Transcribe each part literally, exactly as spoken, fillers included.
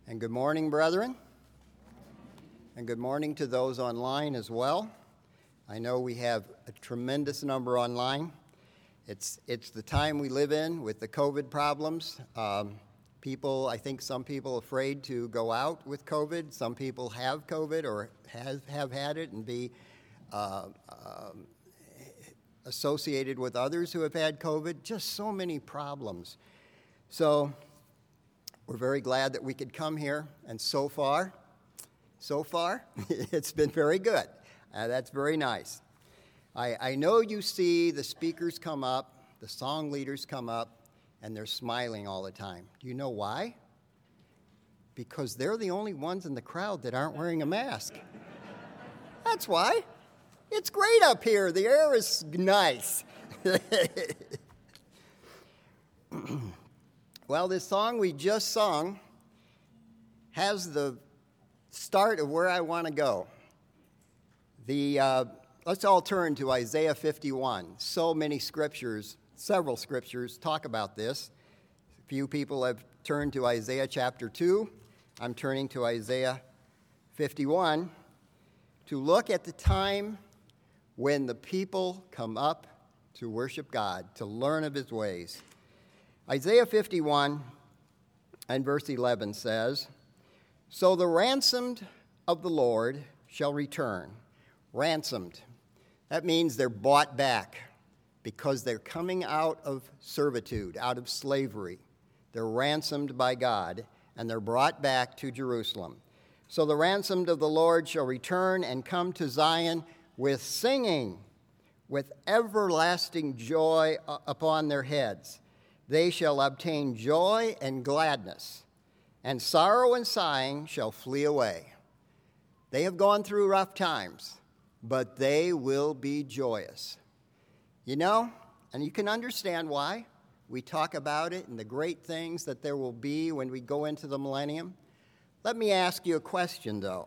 And good morning, brethren. And good morning to those online as well. I know we have a tremendous number online. It's, it's the time we live in with the COVID problems. Um, people, I think some people are afraid to go out with COVID. Some people have COVID or has, have had it and be uh, um, associated with others who have had COVID. Just so many problems. So we're very glad that we could come here, and so far, so far, it's been very good. Uh, that's very nice. I, I know you see the speakers come up, the song leaders come up, and they're smiling all the time. Do you know why? Because they're the only ones in the crowd that aren't wearing a mask. That's why. It's great up here. The air is nice. Well, this song we just sung has the start of where I want to go. The uh, let's all turn to Isaiah fifty-one. So many scriptures, several scriptures talk about this. A few people have turned to Isaiah chapter two. I'm turning to Isaiah fifty-one to look at the time when the people come up to worship God, to learn of his ways. Isaiah fifty-one and verse eleven says, "So the ransomed of the Lord shall return." Ransomed. That means they're bought back because they're coming out of servitude, out of slavery. They're ransomed by God, and they're brought back to Jerusalem. "So the ransomed of the Lord shall return and come to Zion with singing, with everlasting joy upon their heads. They shall obtain joy and gladness, and sorrow and sighing shall flee away." They have gone through rough times, but they will be joyous. You know, and you can understand why. We talk about it and the great things that there will be when we go into the millennium. Let me ask you a question, though.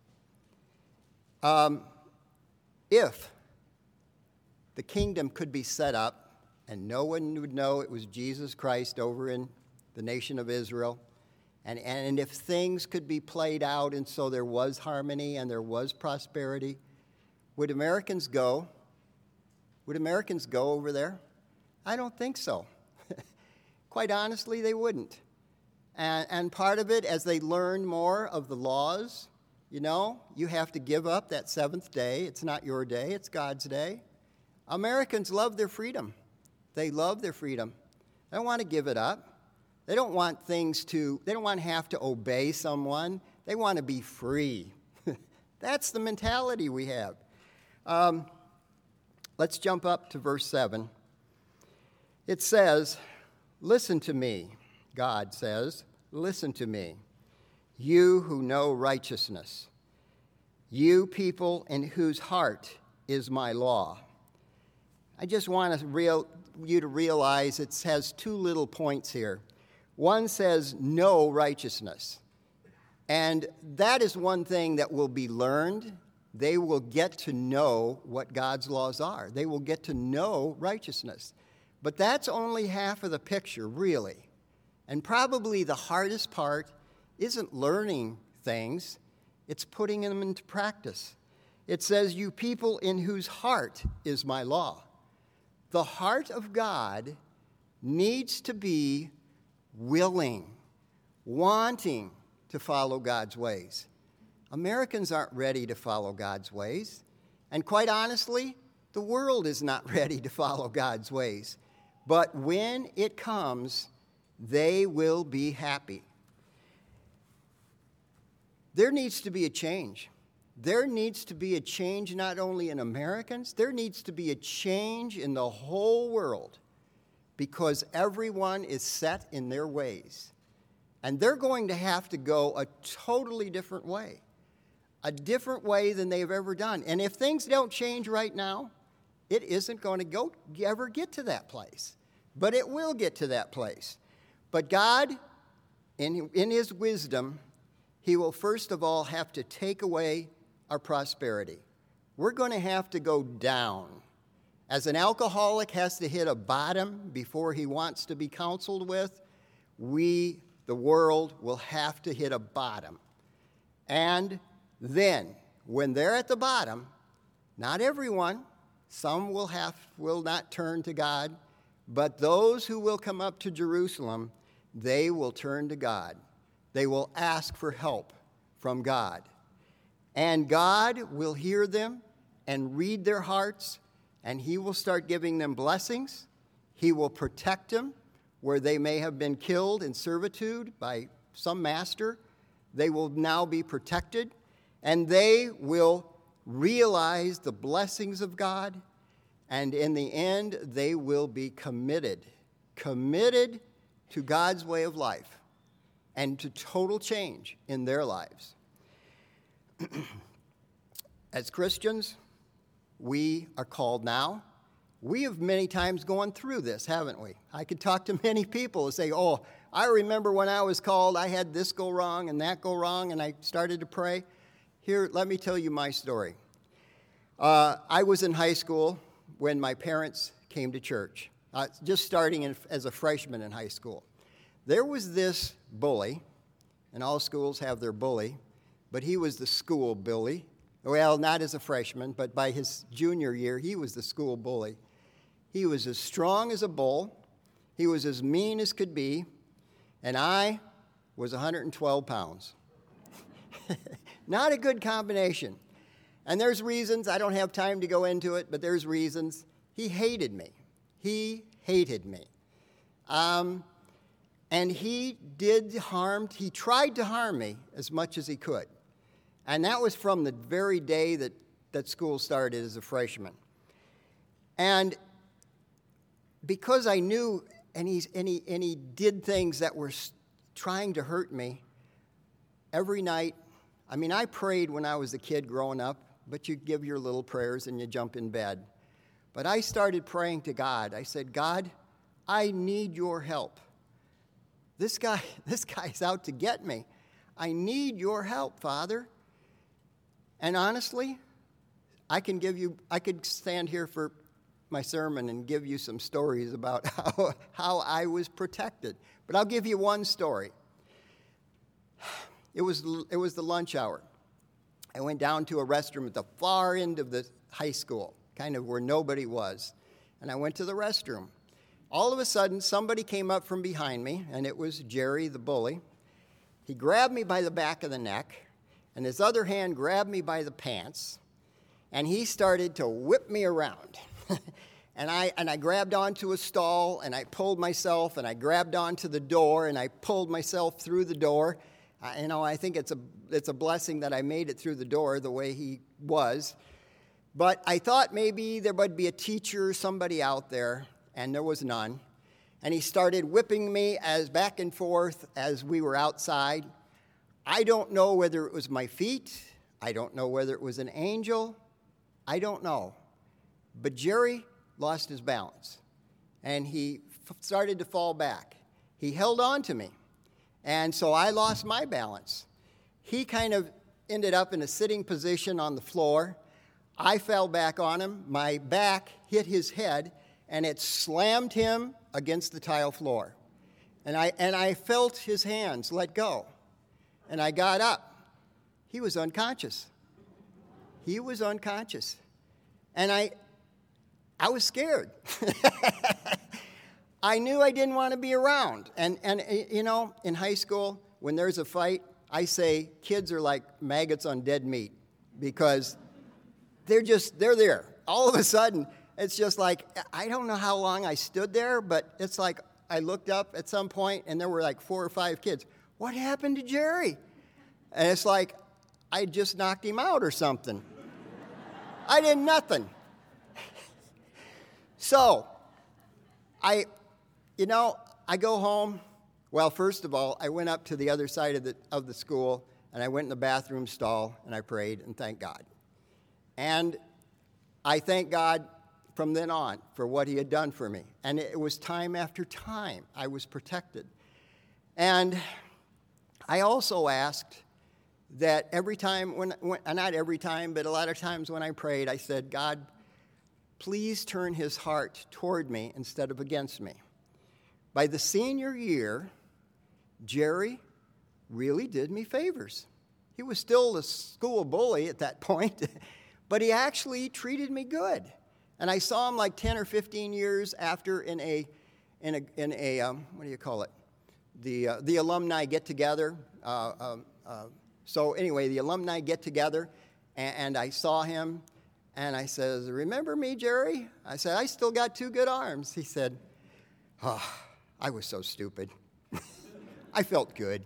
Um, if the kingdom could be set up and no one would know it was Jesus Christ over in the nation of Israel, and, and if things could be played out and so there was harmony and there was prosperity, would Americans go? Would Americans go over there? I don't think so. Quite honestly, they wouldn't. And, and part of it, as they learn more of the laws, you know, you have to give up that seventh day. It's not your day, it's God's day. Americans love their freedom. They love their freedom. They don't want to give it up. They don't want things to, they don't want to have to obey someone. They want to be free. That's the mentality we have. Um, let's jump up to verse seven. It says, "Listen to me," God says, "listen to me, you who know righteousness, you people in whose heart is my law." I just want to real, you to realize it has two little points here. One says, "know righteousness." And that is one thing that will be learned. They will get to know what God's laws are. They will get to know righteousness. But that's only half of the picture, really. And probably the hardest part isn't learning things, it's putting them into practice. It says, "You people in whose heart is my law." The heart of God needs to be willing, wanting to follow God's ways. Americans aren't ready to follow God's ways. And quite honestly, the world is not ready to follow God's ways. But when it comes, they will be happy. There needs to be a change. There needs to be a change not only in Americans, there needs to be a change in the whole world because everyone is set in their ways. And they're going to have to go a totally different way, a different way than they've ever done. And if things don't change right now, it isn't going to go ever get to that place. But it will get to that place. But God, in, in his wisdom, he will first of all have to take away our prosperity. We're going to have to go down. As an alcoholic has to hit a bottom before he wants to be counseled with, we the world will have to hit a bottom. And then, when they're at the bottom, not everyone, some will have will not turn to God, but those who will come up to Jerusalem, they will turn to God. They will ask for help from God. And God will hear them and read their hearts, and he will start giving them blessings. He will protect them where they may have been killed in servitude by some master. They will now be protected, and they will realize the blessings of God, and in the end, they will be committed, committed to God's way of life and to total change in their lives. As Christians, we are called now. We have many times gone through this, haven't we? I could talk to many people and say, oh, I remember when I was called, I had this go wrong and that go wrong, and I started to pray. Here, let me tell you my story. Uh, I was in high school when my parents came to church, uh, just starting in, as a freshman in high school. There was this bully, and all schools have their bully, but he was the school bully. Well, not as a freshman, but by his junior year, he was the school bully. He was as strong as a bull. He was as mean as could be. And I was one hundred twelve pounds. Not a good combination. And there's reasons. I don't have time to go into it, but there's reasons. He hated me. He hated me. Um, and he did harm. He tried to harm me as much as he could. And that was from the very day that, that school started as a freshman. And because I knew, and, he's, and, he, and he did things that were trying to hurt me, every night, I mean, I prayed when I was a kid growing up, but you give your little prayers and you jump in bed. But I started praying to God. I said, God, I need your help. This guy, this guy's out to get me. I need your help, Father. And honestly, I can give you, I could stand here for my sermon and give you some stories about how, how I was protected. But I'll give you one story. It was, it was the lunch hour. I went down to a restroom at the far end of the high school, kind of where nobody was. And I went to the restroom. All of a sudden, somebody came up from behind me, and it was Jerry, the bully. He grabbed me by the back of the neck, and his other hand grabbed me by the pants, and he started to whip me around. and I and I grabbed onto a stall, and I pulled myself, and I grabbed onto the door, and I pulled myself through the door. Uh, you know, I think it's a it's a blessing that I made it through the door the way he was. But I thought maybe there would be a teacher, somebody out there, and there was none. And he started whipping me as back and forth as we were outside. I don't know whether it was my feet. I don't know whether it was an angel. I don't know. But Jerry lost his balance, and he f- started to fall back. He held on to me, and so I lost my balance. He kind of ended up in a sitting position on the floor. I fell back on him. My back hit his head, and it slammed him against the tile floor. And I and I felt his hands let go. And I got up. He was unconscious. He was unconscious. And I I was scared. I knew I didn't want to be around. And, and you know, in high school, when there's a fight, I say kids are like maggots on dead meat because they're just, they're there. All of a sudden, it's just like, I don't know how long I stood there, but it's like I looked up at some point and there were like four or five kids. What happened to Jerry? And it's like, I just knocked him out or something. I did nothing. So, I, you know, I go home. Well, first of all, I went up to the other side of the of the school, and I went in the bathroom stall, and I prayed and thanked God. And I thank God from then on for what he had done for me. And it was time after time I was protected. And I also asked that every time, when, when not every time, but a lot of times when I prayed, I said, God, please turn his heart toward me instead of against me. By the senior year, Jerry really did me favors. He was still the school bully at that point, but he actually treated me good. And I saw him like ten or fifteen years after in a, in a, in a um, what do you call it? The, uh, the alumni get-together. Uh, um, uh, so anyway, the alumni get-together, and, and I saw him, and I says, remember me, Jerry? I said, I still got two good arms. He said, oh, I was so stupid. I felt good.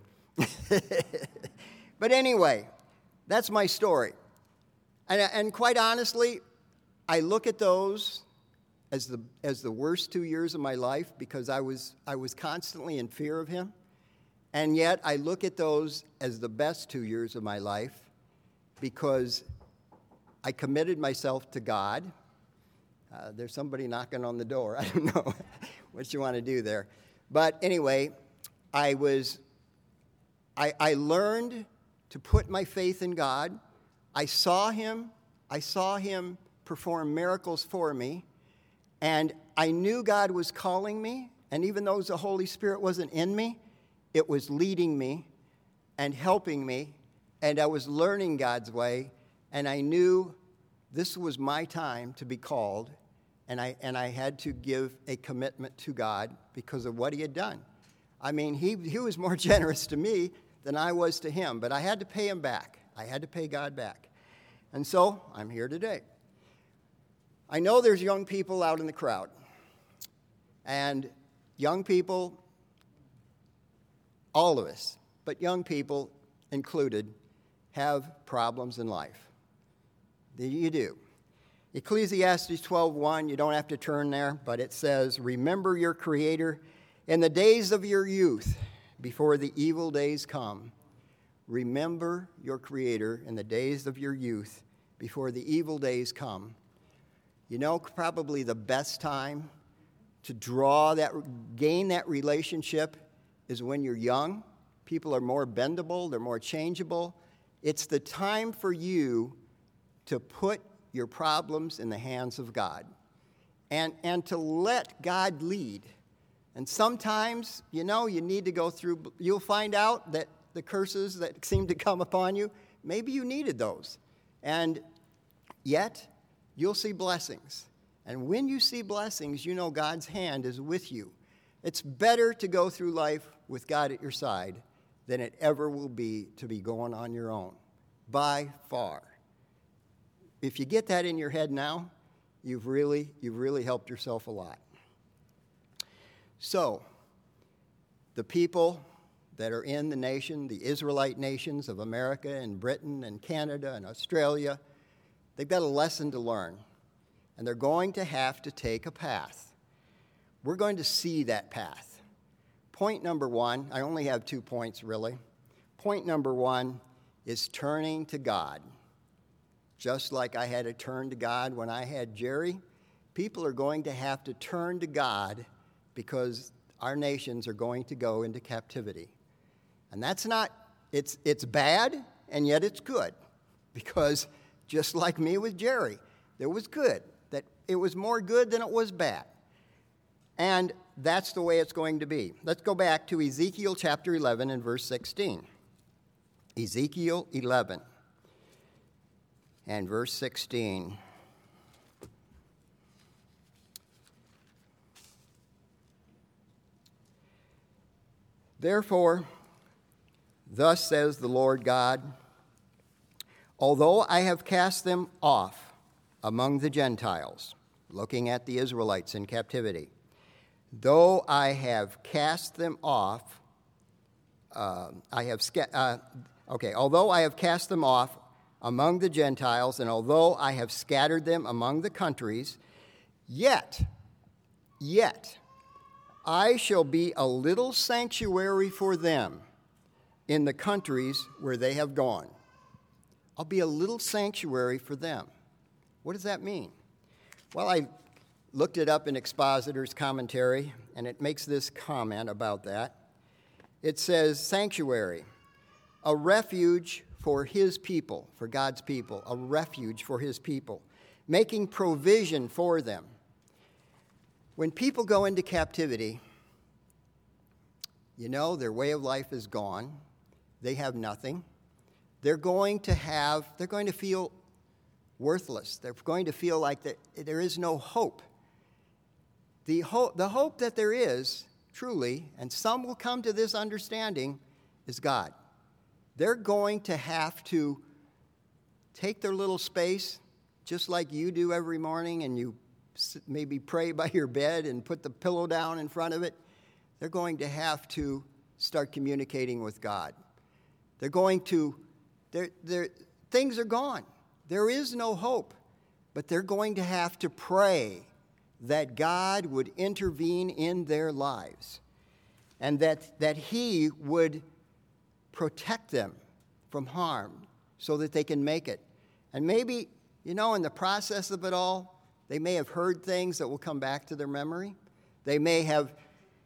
But anyway, that's my story. And, and quite honestly, I look at those as the, as the worst two years of my life because I was, I was constantly in fear of him. And yet I look at those as the best two years of my life because I committed myself to God. Uh, there's somebody knocking on the door. I don't know what you want to do there. But anyway, I was, I, I learned to put my faith in God. I saw him, I saw him perform miracles for me, and I knew God was calling me, and even though the Holy Spirit wasn't in me, it was leading me and helping me, and I was learning God's way, and I knew this was my time to be called, and I, and I had to give a commitment to God because of what he had done. I mean, he, he was more generous to me than I was to him, but I had to pay him back. I had to pay God back. And so I'm here today. I know there's young people out in the crowd, and young people, all of us, but young people included, have problems in life. You do. Ecclesiastes twelve one, you don't have to turn there, but it says, remember your Creator in the days of your youth, before the evil days come. Remember your Creator in the days of your youth, before the evil days come. You know, probably the best time to draw that, gain that relationship is when you're young. People are more bendable, they're more changeable. It's the time for you to put your problems in the hands of God and, and to let God lead. And sometimes, you know, you need to go through, you'll find out that the curses that seem to come upon you, maybe you needed those. And yet, you'll see blessings. And when you see blessings, you know God's hand is with you. It's better to go through life with God at your side than it ever will be to be going on your own, by far. If you get that in your head now, you've really, you've really helped yourself a lot. So, the people that are in the nation, the Israelite nations of America and Britain and Canada and Australia, they've got a lesson to learn, and they're going to have to take a path. We're going to see that path. Point number one, I only have two points really. Point number one is turning to God. Just like I had to turn to God when I had Jerry, people are going to have to turn to God because our nations are going to go into captivity. And that's not, it's, it's bad, and yet it's good. Because just like me with Jerry, it was good. That it was more good than it was bad. And that's the way it's going to be. Let's go back to Ezekiel chapter eleven and verse sixteen. Ezekiel eleven and verse sixteen. Therefore, thus says the Lord God, although I have cast them off among the Gentiles, looking at the Israelites in captivity, though I have cast them off, uh, I have, sca- uh, okay, although I have cast them off among the Gentiles, and although I have scattered them among the countries, yet, yet, I shall be a little sanctuary for them in the countries where they have gone. I'll be a little sanctuary for them. What does that mean? Well, I looked it up in Expositor's commentary, and it makes this comment about that. It says, sanctuary, a refuge for his people, for God's people, a refuge for his people, making provision for them. When people go into captivity, you know, their way of life is gone. They have nothing. They're going to have, they're going to feel worthless. They're going to feel like that there is no hope. The hope, the hope that there is, truly, and some will come to this understanding, is God. They're going to have to take their little space, just like you do every morning, and you maybe pray by your bed and put the pillow down in front of it. They're going to have to start communicating with God. They're going to, they're, they're, things are gone. There is no hope, but they're going to have to pray that God would intervene in their lives and that, that He would protect them from harm so that they can make it. And maybe, you know, in the process of it all, they may have heard things that will come back to their memory. They may have,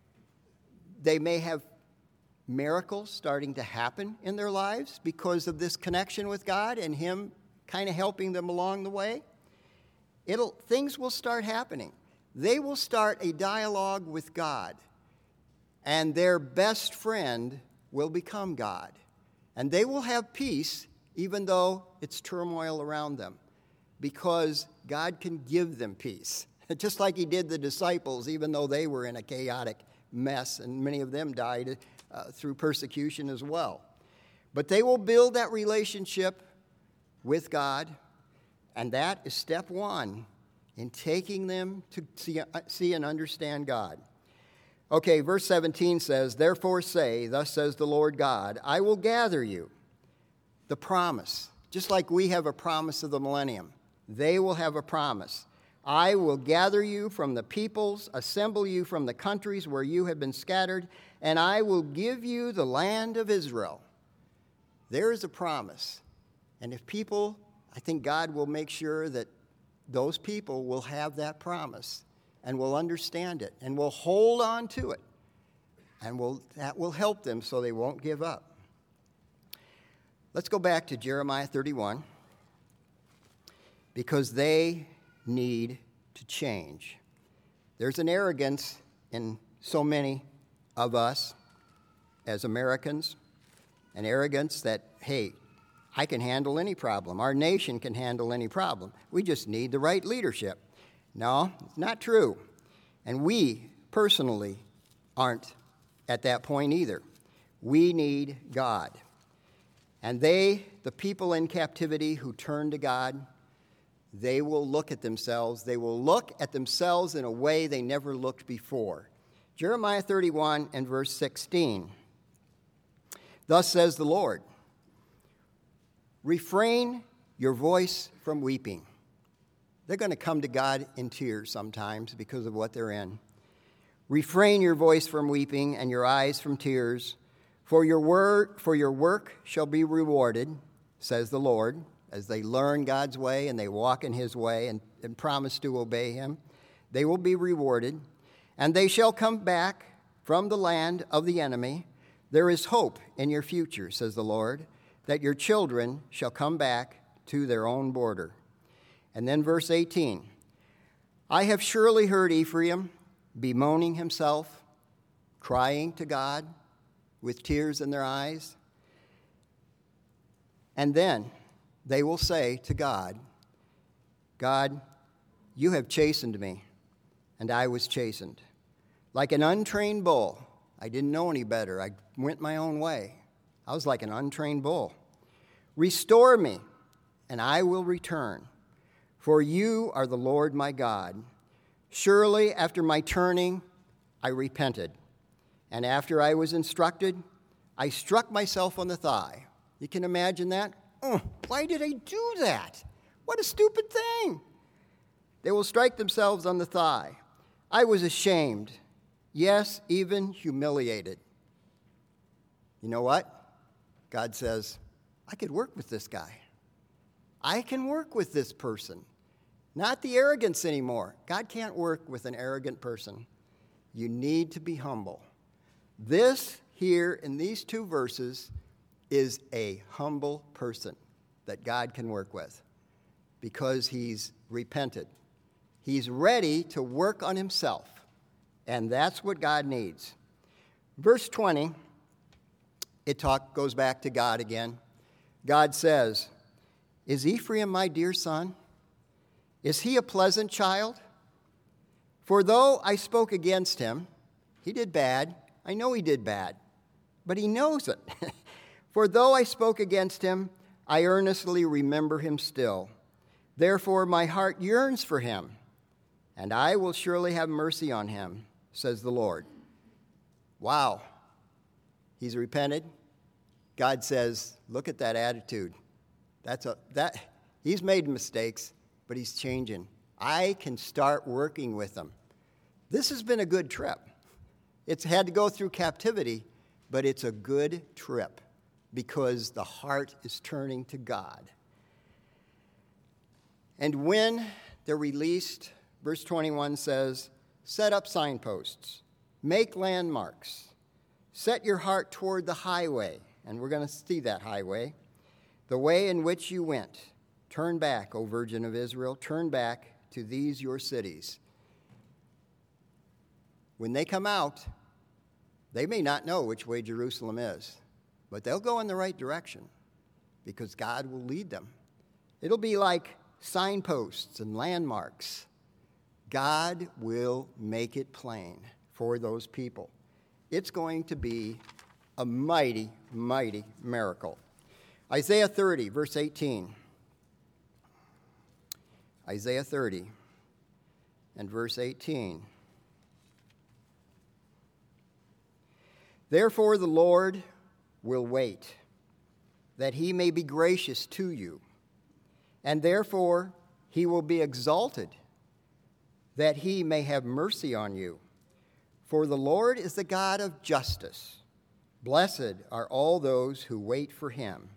they may have miracles starting to happen in their lives because of this connection with God and Him kind of helping them along the way. It'll, things will start happening. They will start a dialogue with God, and their best friend will become God. And they will have peace even though it's turmoil around them, because God can give them peace. Just like He did the disciples, even though they were in a chaotic mess, and many of them died uh, through persecution as well. But they will build that relationship with God, and that is step one in taking them to see, uh, see and understand God. Okay, verse seventeen says, "Therefore say, thus says the Lord God, I will gather you." The promise. Just like we have a promise of the millennium, they will have a promise. "I will gather you from the peoples, assemble you from the countries where you have been scattered, and I will give you the land of Israel." There is a promise. And if people, I think God will make sure that those people will have that promise and will understand it and will hold on to it. And will, that will help them so they won't give up. Let's go back to Jeremiah thirty-one, because they need to change. There's an arrogance in so many of us as Americans, an arrogance that, hey, I can handle any problem. Our nation can handle any problem. We just need the right leadership. No, it's not true. And we personally aren't at that point either. We need God. And they, the people in captivity who turn to God, they will look at themselves. They will look at themselves in a way they never looked before. Jeremiah thirty-one and verse sixteen. "Thus says the Lord, refrain your voice from weeping." They're going to come to God in tears sometimes because of what they're in. "Refrain your voice from weeping and your eyes from tears, for your word, for your work shall be rewarded, says the Lord," as they learn God's way and they walk in His way and, and promise to obey Him. They will be rewarded, and they shall come back from the land of the enemy. "There is hope in your future, says the Lord, that your children shall come back to their own border." And then verse eighteen, "I have surely heard Ephraim bemoaning himself, crying to God with tears in their eyes. And then they will say to God, 'God, you have chastened me, and I was chastened. Like an untrained bull, I didn't know any better. I went my own way. I was like an untrained bull. Restore me, and I will return. For you are the Lord my God. Surely after my turning, I repented. And after I was instructed, I struck myself on the thigh.'" You can imagine that? Oh, why did I do that? What a stupid thing. "They will strike themselves on the thigh. I was ashamed, yes, even humiliated." You know what? God says, I could work with this guy. I can work with this person. Not the arrogance anymore. God can't work with an arrogant person. You need to be humble. This here in these two verses is a humble person that God can work with because he's repented. He's ready to work on himself, and that's what God needs. Verse twenty, it talk, goes back to God again. God says, "Is Ephraim my dear son? Is he a pleasant child? For though I spoke against him," he did bad. I know he did bad, but he knows it. "For though I spoke against him, I earnestly remember him still. Therefore my heart yearns for him, and I will surely have mercy on him, says the Lord." Wow. He's repented. God says, look at that attitude. That's a that he's made mistakes, but he's changing. I can start working with him. This has been a good trip. It's had to go through captivity, but it's a good trip because the heart is turning to God. And when they're released, verse twenty-one says, "Set up signposts, make landmarks, set your heart toward the highway," and we're going to see that highway, "the way in which you went. Turn back, O Virgin of Israel, turn back to these your cities." When they come out, they may not know which way Jerusalem is, but they'll go in the right direction because God will lead them. It'll be like signposts and landmarks. God will make it plain for those people. It's going to be a mighty, mighty miracle. Isaiah thirty, verse eighteen. Isaiah thirty and verse eighteen. "Therefore the Lord will wait, that he may be gracious to you, and therefore he will be exalted, that he may have mercy on you. For the Lord is the God of justice. Blessed are all those who wait for him."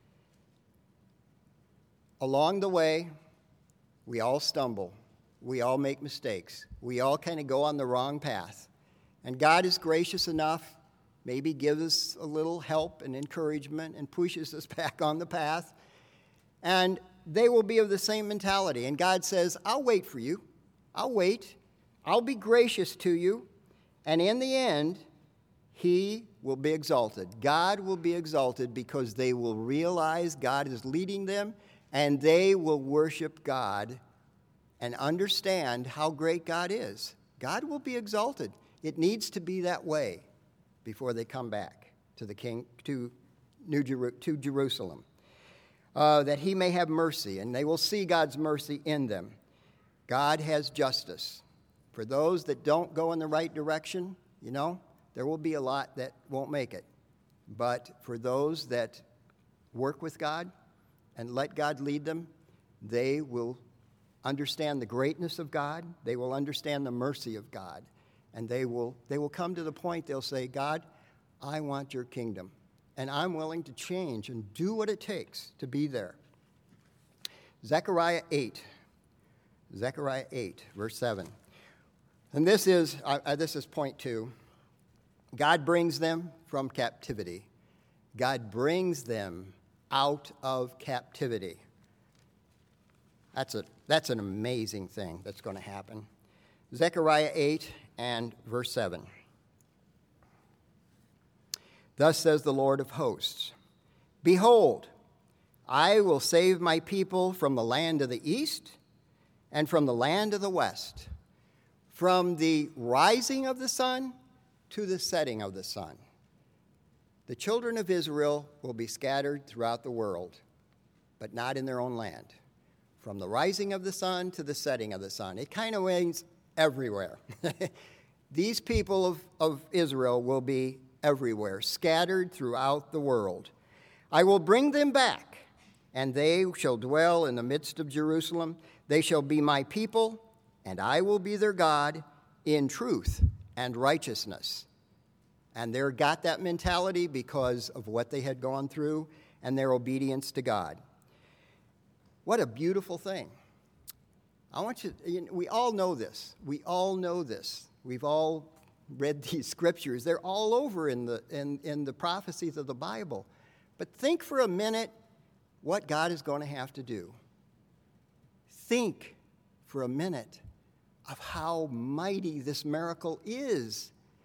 Along the way, we all stumble. We all make mistakes. We all kind of go on the wrong path. And God is gracious enough, maybe gives us a little help and encouragement and pushes us back on the path. And they will be of the same mentality. And God says, I'll wait for you. I'll wait. I'll be gracious to you. And in the end, he will be exalted. God will be exalted because they will realize God is leading them, and they will worship God and understand how great God is. God will be exalted. It needs to be that way before they come back to the king, to New Jeru- to Jerusalem, uh, that he may have mercy, and they will see God's mercy in them. God has justice. For those that don't go in the right direction, you know, there will be a lot that won't make it. But for those that work with God and let God lead them, they will understand the greatness of God. They will understand the mercy of God. And they will, they will come to the point they'll say, God, I want your kingdom. And I'm willing to change and do what it takes to be there. Zechariah eight. Zechariah eight, verse seven. And this is, uh, this is point two. God brings them from captivity. God brings them out of captivity. That's, a, that's an amazing thing that's going to happen. Zechariah eight and verse seven. Thus says the Lord of hosts, Behold, I will save my people from the land of the east and from the land of the west, from the rising of the sun to the setting of the sun. The children of Israel will be scattered throughout the world, but not in their own land. From the rising of the sun to the setting of the sun. It kind of means everywhere. These people of, of Israel will be everywhere, scattered throughout the world. I will bring them back, and they shall dwell in the midst of Jerusalem. They shall be my people, and I will be their God in truth and righteousness. And they got that mentality because of what they had gone through and their obedience to God. What a beautiful thing. I want you, you know, we all know this. We all know this. We've all read these scriptures. They're all over in the, in, in the prophecies of the Bible. But think for a minute what God is going to have to do. Think for a minute of how mighty this miracle is.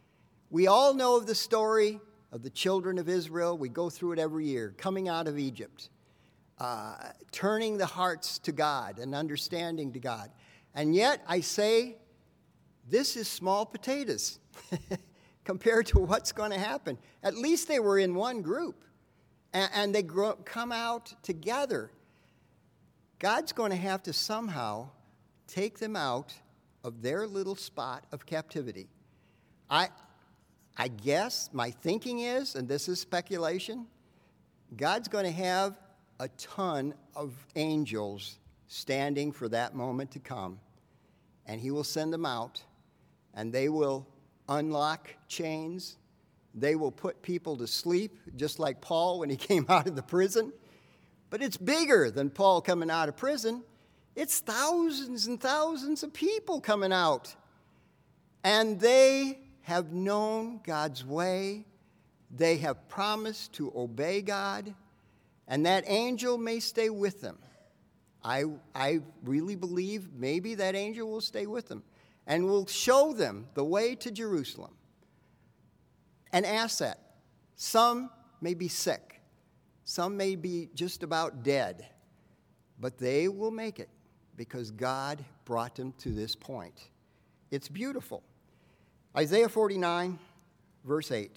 We all know of the story of the children of Israel. We go through it every year, coming out of Egypt, uh, turning the hearts to God and understanding to God. And yet, I say, this is small potatoes compared to what's going to happen. At least they were in one group, and, and they grow, come out together. God's going to have to somehow take them out of their little spot of captivity. I, I guess my thinking is, and this is speculation, God's going to have a ton of angels standing for that moment to come. And he will send them out, and they will unlock chains. They will put people to sleep, just like Paul when he came out of the prison. But it's bigger than Paul coming out of prison. It's thousands and thousands of people coming out. And they have known God's way. They have promised to obey God. And that angel may stay with them. I, I really believe maybe that angel will stay with them and will show them the way to Jerusalem. An asset. Some may be sick. Some may be just about dead. But they will make it because God brought them to this point. It's beautiful. Isaiah forty-nine, verse eight.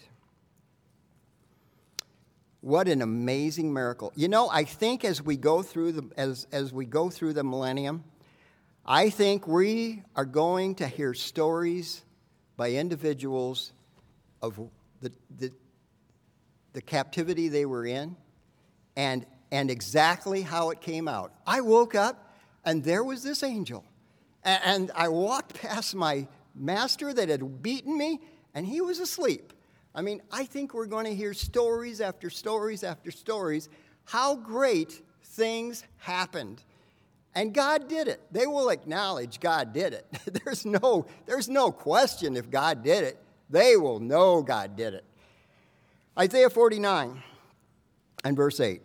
What an amazing miracle. You know, I think as we go through the as as we go through the millennium, I think we are going to hear stories by individuals of the the, the captivity they were in and and exactly how it came out. I woke up and there was this angel. And, and I walked past my master that had beaten me, and he was asleep. I mean, I think we're going to hear stories after stories after stories how great things happened. And God did it. They will acknowledge God did it. There's no, there's no question if God did it. They will know God did it. Isaiah forty-nine and verse eight.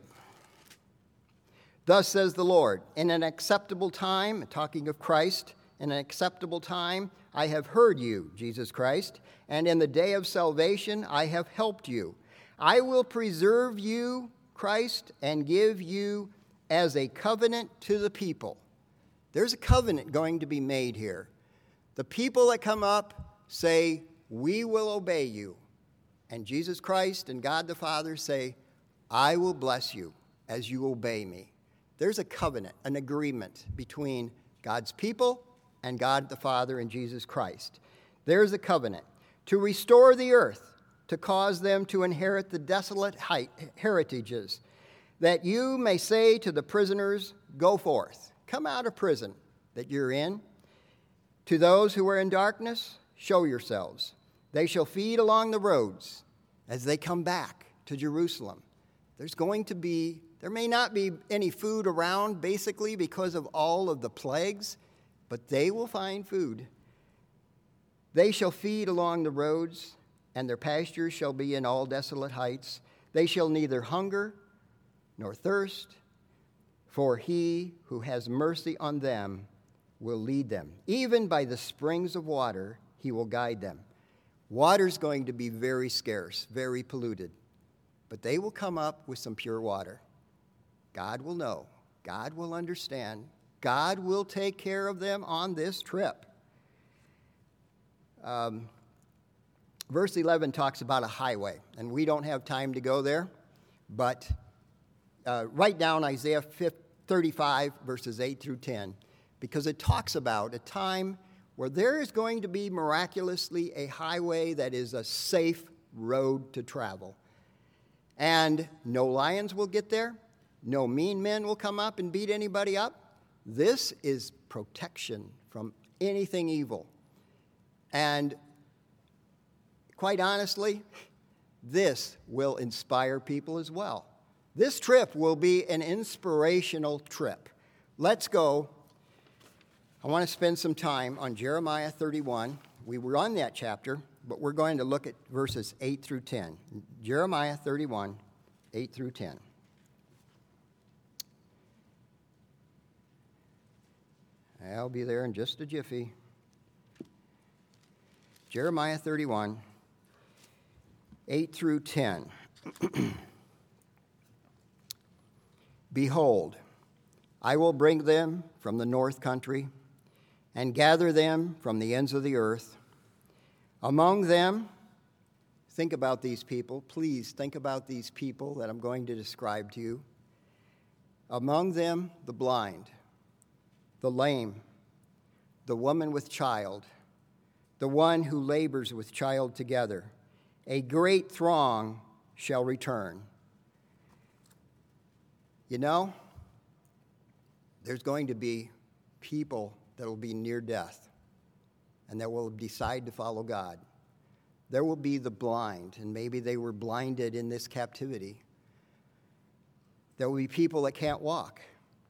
Thus says the Lord, in an acceptable time, talking of Christ, in an acceptable time, I have heard you, Jesus Christ, and in the day of salvation I have helped you. I will preserve you, Christ, and give you as a covenant to the people. There's a covenant going to be made here. The people that come up say, we will obey you. And Jesus Christ and God the Father say, I will bless you as you obey me. There's a covenant, an agreement between God's people and God the Father and Jesus Christ. There's a covenant to restore the earth, to cause them to inherit the desolate height, heritages, that you may say to the prisoners, go forth, come out of prison that you're in. To those who are in darkness, show yourselves. They shall feed along the roads as they come back to Jerusalem. There's going to be, there may not be any food around, basically, because of all of the plagues, but they will find food. They shall feed along the roads, and their pastures shall be in all desolate heights. They shall neither hunger nor thirst, for he who has mercy on them will lead them. Even by the springs of water, he will guide them. Water's going to be very scarce, very polluted, but they will come up with some pure water. God will know. God will understand. God will take care of them on this trip. Um, verse eleven talks about a highway, and we don't have time to go there, but uh, write down Isaiah thirty-five, verses eight through ten, because it talks about a time where there is going to be miraculously a highway that is a safe road to travel. And no lions will get there. No mean men will come up and beat anybody up. This is protection from anything evil. And quite honestly, this will inspire people as well. This trip will be an inspirational trip. Let's go. I want to spend some time on Jeremiah thirty-one. We were on that chapter, but we're going to look at verses eight through ten. Jeremiah thirty-one, eight through ten. I'll be there in just a jiffy. Jeremiah thirty-one, eight through ten. Behold, I will bring them from the north country and gather them from the ends of the earth. Among them, think about these people. Please think about these people that I'm going to describe to you. Among them, the blind, the lame, the woman with child, the one who labors with child together. A great throng shall return. You know, there's going to be people that will be near death and that will decide to follow God. There will be the blind, and maybe they were blinded in this captivity. There will be people that can't walk.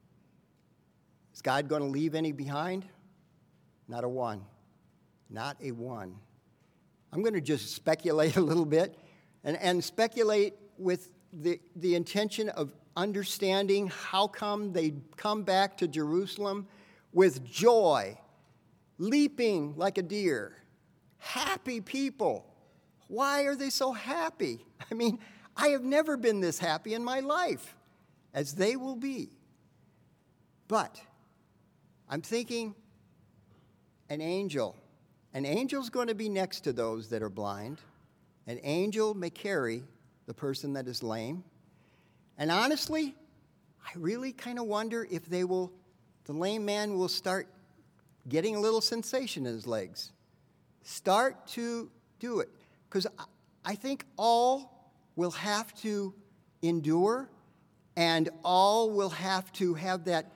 Is God going to leave any behind? Not a one. Not a one. I'm going to just speculate a little bit, and, and speculate with the, the intention of understanding how come they come back to Jerusalem with joy, leaping like a deer, happy people. Why are they so happy? I mean, I have never been this happy in my life, as they will be. But I'm thinking an angel. An angel's going to be next to those that are blind. An angel may carry the person that is lame. And honestly, I really kind of wonder if they will, the lame man will start getting a little sensation in his legs. Start to do it. Because I think all will have to endure, and all will have to have that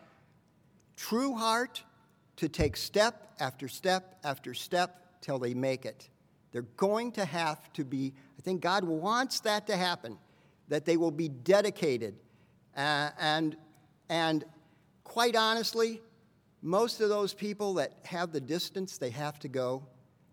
true heart to take step after step after step till they make it. They're going to have to be, I think God wants that to happen, that they will be dedicated. Uh, and, and quite honestly, most of those people that have the distance they have to go,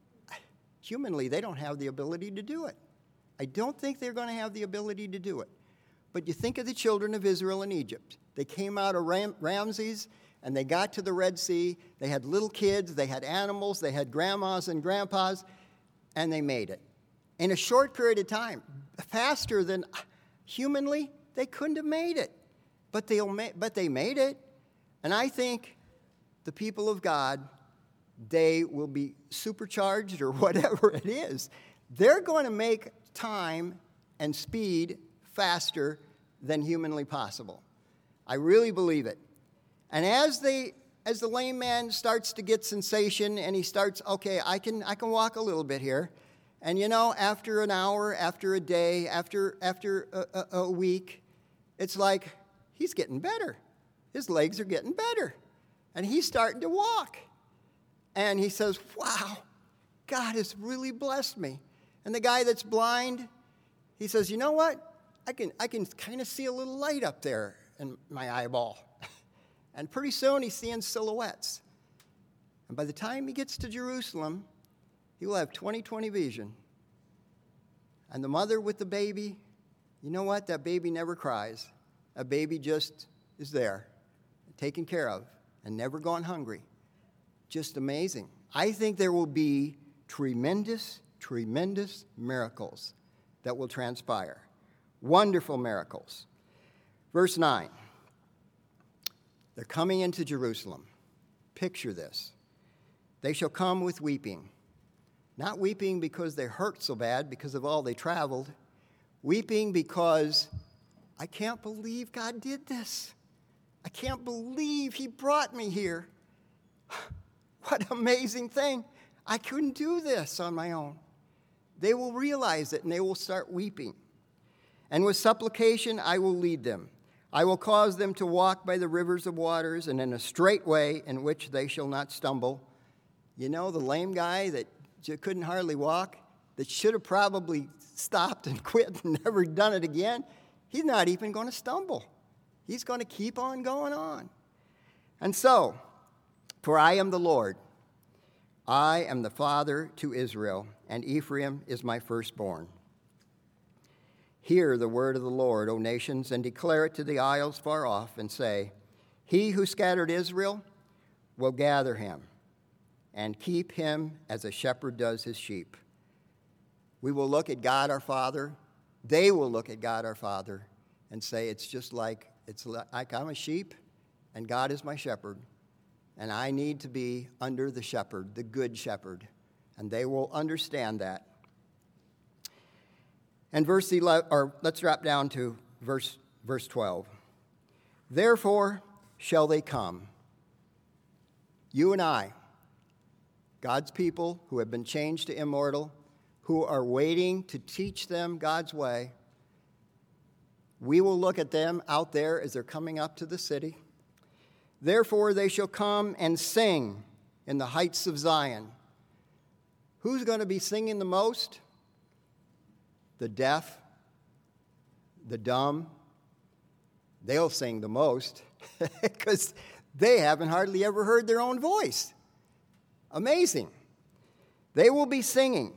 humanly, they don't have the ability to do it. I don't think they're going to have the ability to do it. But you think of the children of Israel in Egypt. They came out of Ram- Ramses, and they got to the Red Sea. They had little kids, they had animals, they had grandmas and grandpas, and they made it. In a short period of time, faster than humanly, they couldn't have made it. But, they'll ma- but they made it. And I think the people of God, they will be supercharged or whatever it is. They're going to make time and speed faster than humanly possible. I really believe it. And as they, as the lame man starts to get sensation and he starts, okay, I can, I can walk a little bit here. And you know, after an hour, after a day, after, after a, a, a week, it's like he's getting better. His legs are getting better. And he's starting to walk. And he says, wow, God has really blessed me. And the guy that's blind, he says, you know what? I can, I can kind of see a little light up there in my eyeball. And pretty soon he's seeing silhouettes. And by the time he gets to Jerusalem, he will have twenty twenty vision. And the mother with the baby, you know what? That baby never cries. A baby just is there, taken care of, and never gone hungry. Just amazing. I think there will be tremendous, tremendous miracles that will transpire. Wonderful miracles. Verse nine. They're coming into Jerusalem. Picture this. They shall come with weeping. Not weeping because they hurt so bad because of all they traveled. Weeping because I can't believe God did this. I can't believe he brought me here. What an amazing thing. I couldn't do this on my own. They will realize it and they will start weeping. And with supplication I will lead them. I will cause them to walk by the rivers of waters and in a straight way in which they shall not stumble. You know, the lame guy that couldn't hardly walk, that should have probably stopped and quit and never done it again, he's not even going to stumble. He's going to keep on going on. And so, for I am the Lord. I am the father to Israel, and Ephraim is my firstborn. Hear the word of the Lord, O nations, and declare it to the isles far off, and say, he who scattered Israel will gather him and keep him as a shepherd does his sheep. We will look at God our Father. They will look at God our Father and say, it's just like, it's like I'm a sheep and God is my shepherd. And I need to be under the shepherd, the good shepherd. And they will understand that. And verse eleven, or let's drop down to verse, verse twelve. Therefore shall they come. You and I, God's people who have been changed to immortal, who are waiting to teach them God's way, we will look at them out there as they're coming up to the city. Therefore they shall come and sing in the heights of Zion. Who's going to be singing the most? The deaf, the dumb. They'll sing the most because they haven't hardly ever heard their own voice. Amazing. They will be singing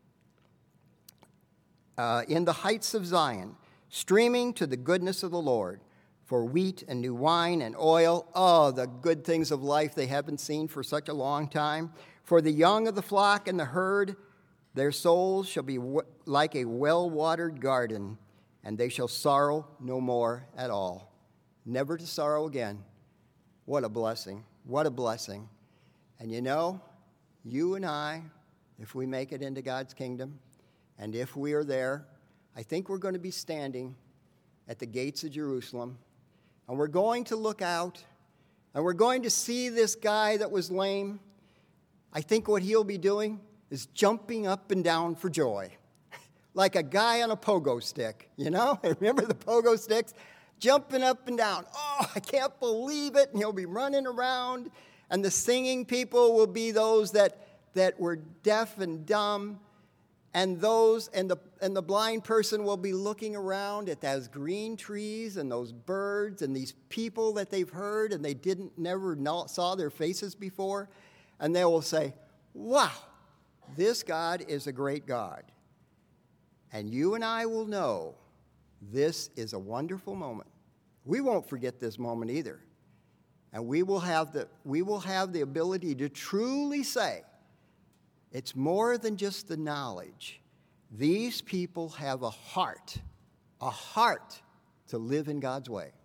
uh, in the heights of Zion, streaming to the goodness of the Lord. For wheat and new wine and oil, oh, the good things of life they haven't seen for such a long time. For the young of the flock and the herd, their souls shall be w- like a well-watered garden, and they shall sorrow no more at all. Never to sorrow again. What a blessing. What a blessing. And you know, you and I, if we make it into God's kingdom, and if we are there, I think we're going to be standing at the gates of Jerusalem. And we're going to look out, and we're going to see this guy that was lame. I think what he'll be doing is jumping up and down for joy, like a guy on a pogo stick, you know? Remember the pogo sticks? Jumping up and down. Oh, I can't believe it. And he'll be running around, and the singing people will be those that, that were deaf and dumb, and those and the and the blind person will be looking around at those green trees and those birds and these people that they've heard and they didn't never know, saw their faces before, and they will say, "Wow, this God is a great God." And you and I will know this is a wonderful moment. We won't forget this moment either, and we will have the we will have the ability to truly say, it's more than just the knowledge. These people have a heart, a heart to live in God's way.